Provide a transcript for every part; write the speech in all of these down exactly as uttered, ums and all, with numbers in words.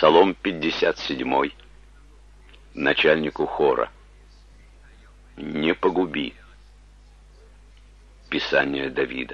Псалом пятьдесят седьмой. Начальнику хора. Не погуби. Писание Давида.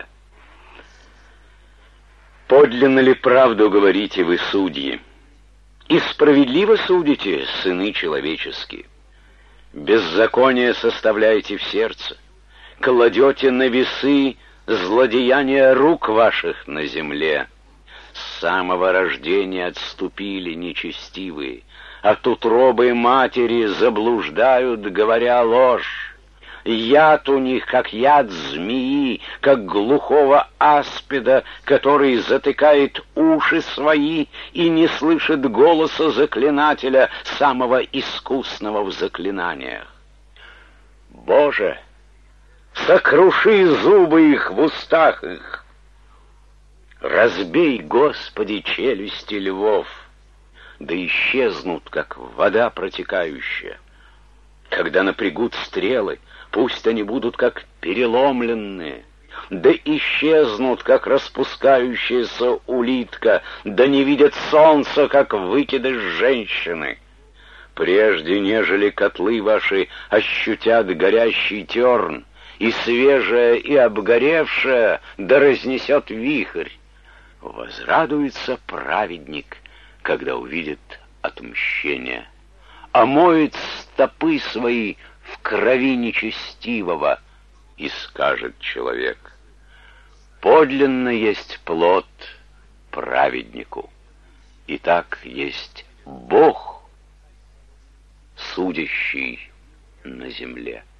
Подлинно ли правду говорите вы, судьи? И справедливо судите, сыны человеческие? Беззаконие составляете в сердце, кладете на весы злодеяния рук ваших на земле. С самого рождения отступили нечестивые, от утробы матери заблуждают, говоря ложь. Яд у них, как яд змеи, как глухого аспида, который затыкает уши свои и не слышит голоса заклинателя, самого искусного в заклинаниях. Боже, сокруши зубы их в устах их. Разбей, Господи, челюсти львов, да исчезнут, как вода протекающая. Когда напрягут стрелы, пусть они будут как переломленные, да исчезнут, как распускающаяся улитка, да не видят солнца, как выкидыш женщины. Прежде, нежели котлы ваши ощутят горящий терн, и свежее, и обгоревшее, да разнесет вихрь, возрадуется праведник, когда увидит отмщение, омоет стопы свои в крови нечестивого, и скажет человек: подлинно есть плод праведнику, и так есть Бог, судящий на земле.